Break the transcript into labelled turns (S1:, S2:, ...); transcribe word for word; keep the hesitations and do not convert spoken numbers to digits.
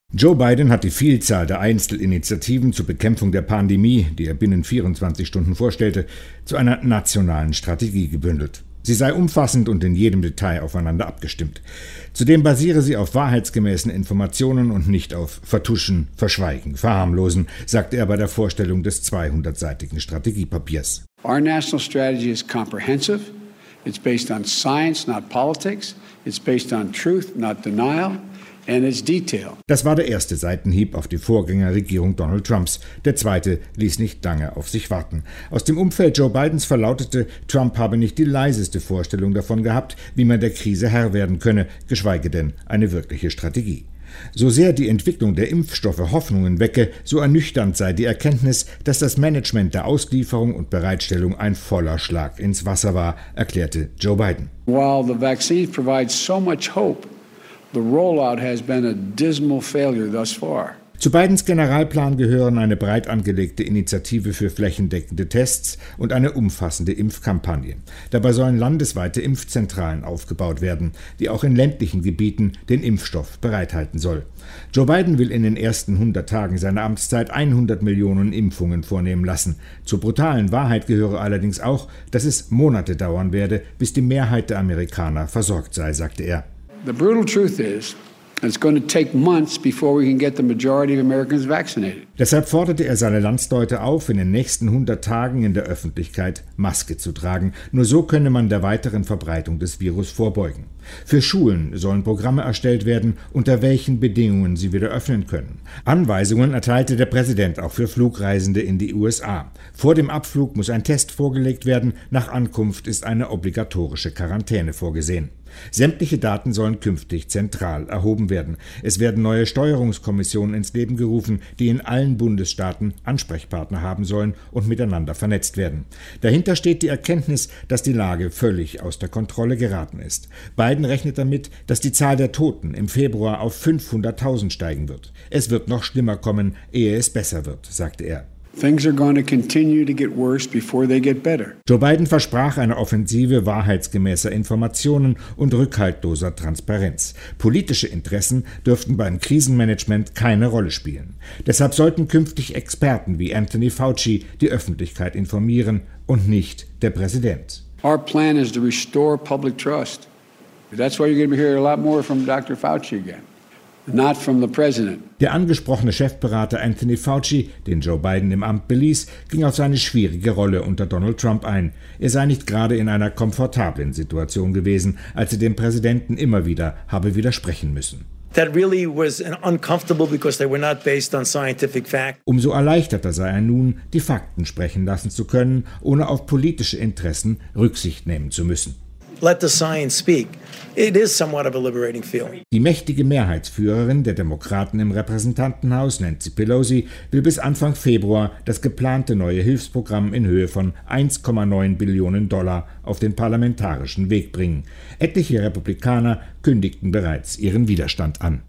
S1: Joe Biden hat die Vielzahl der Einzelinitiativen zur Bekämpfung der Pandemie, die er binnen vierundzwanzig Stunden vorstellte, zu einer nationalen Strategie gebündelt. Sie sei umfassend und in jedem Detail aufeinander abgestimmt. Zudem basiere sie auf wahrheitsgemäßen Informationen und nicht auf Vertuschen, Verschweigen, Verharmlosen, sagte er bei der Vorstellung des zweihundertseitigen Strategiepapiers.
S2: Our national strategy is comprehensive. It's based on science, not politics. It's based on truth, not denial. And it's detailed.
S1: Das war der erste Seitenhieb auf die Vorgängerregierung Donald Trumps. Der zweite ließ nicht lange auf sich warten. Aus dem Umfeld Joe Bidens verlautete, Trump habe nicht die leiseste Vorstellung davon gehabt, wie man der Krise Herr werden könne, geschweige denn eine wirkliche Strategie. So sehr die Entwicklung der Impfstoffe Hoffnungen wecke, so ernüchternd sei die Erkenntnis, dass das Management der Auslieferung und Bereitstellung ein voller Schlag ins Wasser war, erklärte Joe Biden.
S2: While the vaccines provide so much hope, the rollout has been a dismal failure thus far.
S1: Zu Bidens Generalplan gehören eine breit angelegte Initiative für flächendeckende Tests und eine umfassende Impfkampagne. Dabei sollen landesweite Impfzentralen aufgebaut werden, die auch in ländlichen Gebieten den Impfstoff bereithalten soll. Joe Biden will in den ersten hundert Tagen seiner Amtszeit hundert Millionen Impfungen vornehmen lassen. Zur brutalen Wahrheit gehöre allerdings auch, dass es Monate dauern werde, bis die Mehrheit der Amerikaner versorgt sei, sagte er.
S2: The brutal truth is, it's going to take months before we can get the majority of Americans vaccinated.
S1: Deshalb forderte er seine Landsleute auf, in den nächsten hundert Tagen in der Öffentlichkeit Maske zu tragen. Nur so könne man der weiteren Verbreitung des Virus vorbeugen. Für Schulen sollen Programme erstellt werden, unter welchen Bedingungen sie wieder öffnen können. Anweisungen erteilte der Präsident auch für Flugreisende in die U S A. Vor dem Abflug muss ein Test vorgelegt werden, nach Ankunft ist eine obligatorische Quarantäne vorgesehen. Sämtliche Daten sollen künftig zentral erhoben werden. Es werden neue Steuerungskommissionen ins Leben gerufen, die in allen Bundesstaaten Ansprechpartner haben sollen und miteinander vernetzt werden. Dahinter steht die Erkenntnis, dass die Lage völlig aus der Kontrolle geraten ist. Biden rechnet damit, dass die Zahl der Toten im Februar auf fünfhunderttausend steigen wird. Es wird noch schlimmer kommen, ehe es besser wird, sagte er.
S2: Things are going to continue to get worse before they get better.
S1: Joe Biden versprach eine Offensive wahrheitsgemäßer Informationen und rückhaltloser Transparenz. Politische Interessen dürften beim Krisenmanagement keine Rolle spielen. Deshalb sollten künftig Experten wie Anthony Fauci die Öffentlichkeit informieren und nicht der Präsident.
S2: Our plan is to restore public trust. That's why you're going to hear a lot more from Doctor Fauci again. Not from the president.
S1: Der angesprochene Chefberater Anthony Fauci, den Joe Biden im Amt beließ, ging auf seine schwierige Rolle unter Donald Trump ein. Er sei nicht gerade in einer komfortablen Situation gewesen, als er dem Präsidenten immer wieder habe widersprechen müssen.
S3: That really was uncomfortable because they were not based on scientific fact.
S1: Umso erleichterter sei er nun, die Fakten sprechen lassen zu können, ohne auf politische Interessen Rücksicht nehmen zu müssen.
S3: Let the science speak. It is somewhat of a liberating feeling.
S1: Die mächtige Mehrheitsführerin der Demokraten im Repräsentantenhaus, Nancy Pelosi, will bis Anfang Februar das geplante neue Hilfsprogramm in Höhe von eins Komma neun Billionen Dollar auf den parlamentarischen Weg bringen. Etliche Republikaner kündigten bereits ihren Widerstand an.